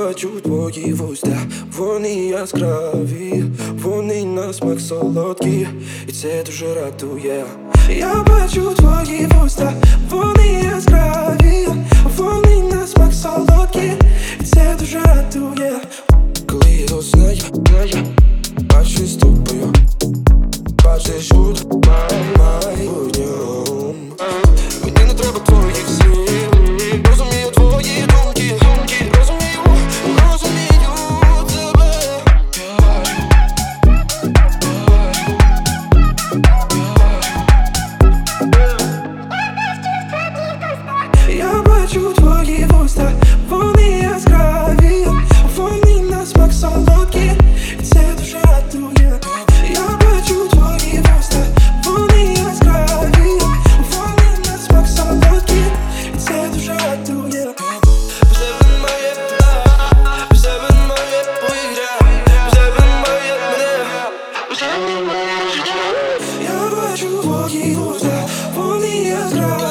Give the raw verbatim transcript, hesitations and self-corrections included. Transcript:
бачу твої вуста, вони яскраві, вони на смак солодкі, і це дуже радує. Я бачу твої вуста, вони яскраві, вони на смак солодкі, і це дуже радує. Коли я знаю, бачу з тобою, бачиш у майбутньому. Мені не треба твоїх слів, розумію твої думки, розумію, розумію тебе. Я бачу твої вуста, вони яскраві, вони на смак солодкі, і це дуже радує. Я бачу твої вуста, вони яскраві, вони на смак солодкі, і це дуже радує. Без тебе моє мене, без тебе моє повітря, без тебе моє мене, без тебе моє життя. Я бачу твої вуста, вони яскраві.